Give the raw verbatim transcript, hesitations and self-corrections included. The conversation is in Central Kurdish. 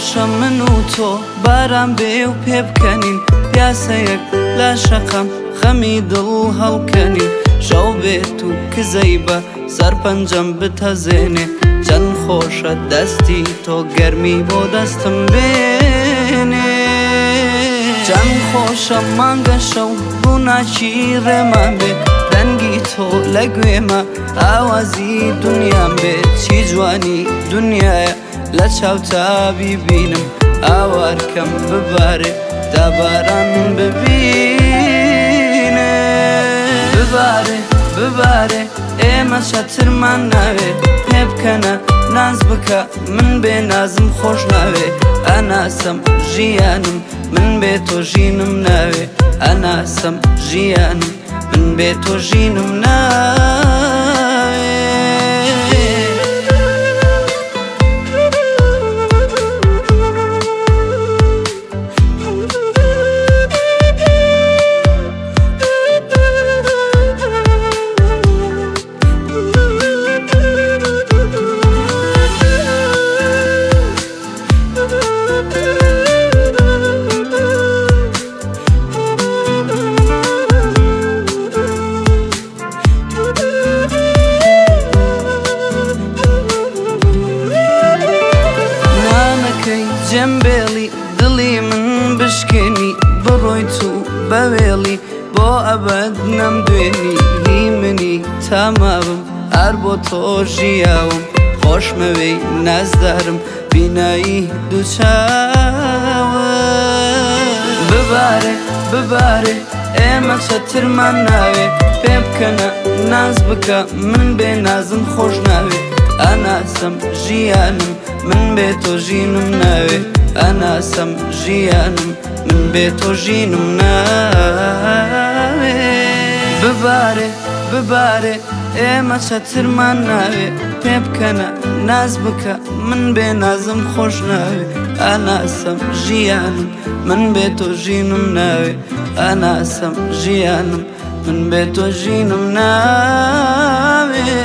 خۆشە من و تۆ باران بێ و پێ بکەنین پیاسەیەک لە شەقەم خەمی دڵ هەڵکەنین شەو بێت و کزەی بە سەرپەنجەم بتەزێنێ چەند خۆشە دەستی تۆ گەرمی بۆ دەستم بێنێ چەند خۆشە مانگە شەو ڕووناکی ڕێمان بێت دەنگی تۆ لە گوێمە ئاوازی دنیام بێت چی جوانی دنیایە لە چاوتا بیبینم ئاوارکەم ببارێ تا باران ببینێ ببارێ ببارێ ئێمە چەترمان ناوێ پێ بکەنە ناز بکە من بێ نازم خۆش ناوێ ئەناسەم ژیانم من بێ تۆ ژینم ناوێ ئەناسەم ژیانم من بێ تۆ ژینم ناوێ جەمبێڵی دڵی من بشکێنی بڕۆیت و بەوێڵی بۆ ئەبەد نەمدوێنی هی منی تاماوم ئەر بۆ تۆ ژیاوم خۆشمەوەی نازدارم بینایی دووچاوە ببارێ ببارێ ئێمە چەترمان ناوێ پێ بکەنە ناز بکە من بێ نازم خۆش ناوێ ئەناسەم ژیانم من بێ تۆ ژینم ناوێ ئەناسەم ژیانم من بێ تۆ ژینم ناوێ ببارێ ببارێ ئێمە چەترمان ناوێ پێ بکەنە ناز بکە من بێ نازم خۆش ناوێ ئەناسەم ژیانم من بێ تۆ ژینم ناوێ ئەناسەم ژیانم من بێ تۆ ژینم ناوێ